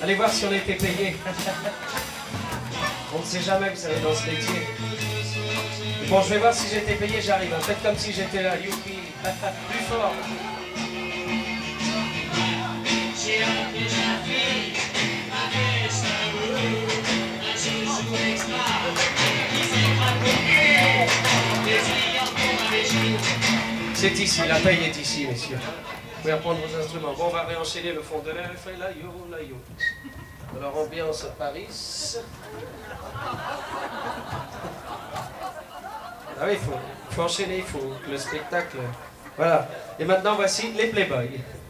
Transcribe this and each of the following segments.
Allez voir si on a été payé. On ne sait jamais, vous savez, dans ce métier. Bon, je vais voir si j'ai été payé, j'arrive. Faites comme si j'étais là, youpi. Plus fort. C'est ici, la paye est ici, messieurs. Vous pouvez reprendre vos instruments. Bon, on va réenchaîner le fond de l'air. Fait la yo, la yo. Alors, ambiance Paris. Ah oui, il faut enchaîner, il faut que le spectacle... Voilà. Et maintenant, voici les Playboys.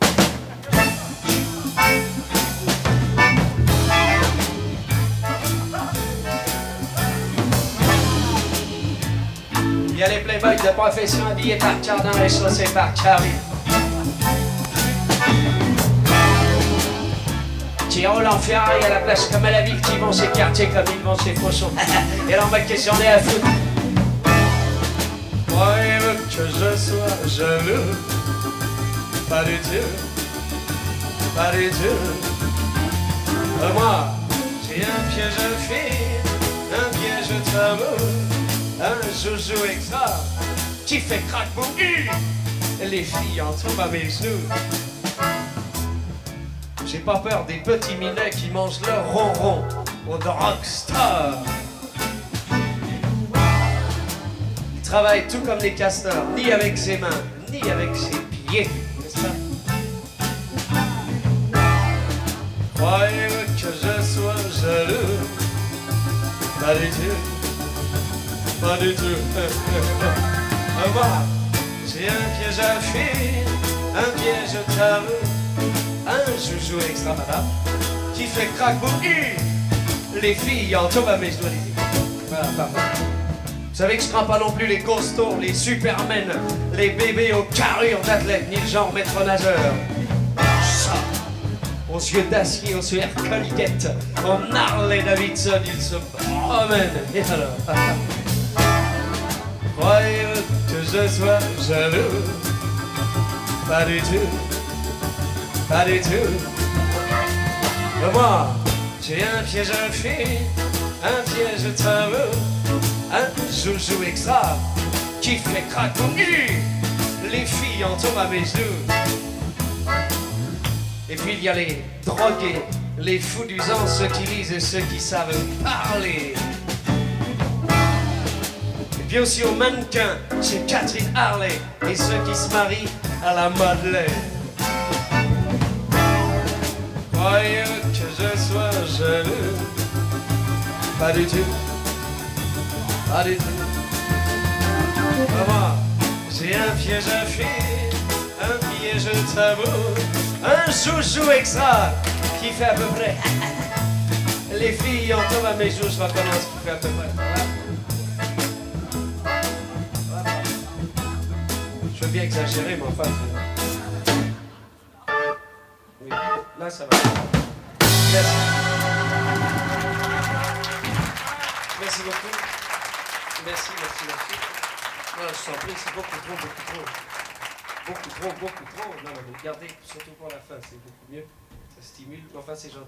Il y a les Playboys de profession habillés par Cardin et chaussés par Charlie. Qui roulent en Ferrari à la place comme à la ville, qui vont chez quartiers comme ils vont chez Fauchon. Et alors, moi, qu'est-ce que j'en ai à foutre? Croyez-vous que je sois jaloux? Pas du tout, pas du tout. Moi, j'ai un piège à fille, un piège d'amour, un joujou extra qui fait craque-boum. Les filles en tombent à mes genoux. J'ai pas peur des petits minets qui mangent leur ronron au rockstar. Ils travaillent tout comme les castors, ni avec ses mains, ni avec ses pieds, n'est-ce pas? Croyez-vous que je sois jaloux? Pas du tout, pas du tout. Moi, j'ai un piège à fille, un piège tabou, un joujou extra madame qui fait craque-boum. Les filles en tombent à mes genoux. Voilà, parfait. Vous savez que je crains pas non plus les costauds, les supermen, les bébés aux carrures d'athlètes, ni le genre maître nageur. Ça, aux yeux d'acier, aux yeux Hercules, en Harley Davidson, ils se promènent. Et alors? Croyez-vous que je sois jaloux? Pas du tout, pas du tout. Moi, j'ai un piège à fille, un piège tabou, un joujou extra qui fait craque-boum. Les filles en tombent à mes genoux. Et puis il y a les drogués, les fous d'usance, ceux qui lisent et ceux qui savent parler. Et puis aussi aux mannequins chez Catherine Harley et ceux qui se marient à la Madeleine. Croyez-vous que je sois jaloux? Pas du tout, pas du tout. Moi, j'ai un piège à fille, un piège tabou, un joujou extra qui fait à peu près. Les filles en tombent à mes joues, je vais commencer qui fait à peu près. Voilà. Je veux bien exagérer, mais enfin. Oui, là ça va. Merci. Merci beaucoup. Merci. Non, je t'en prie, c'est beaucoup trop. Beaucoup trop. Non, mais vous regardez, surtout pour la fin, c'est beaucoup mieux. Ça stimule, enfin c'est gentil.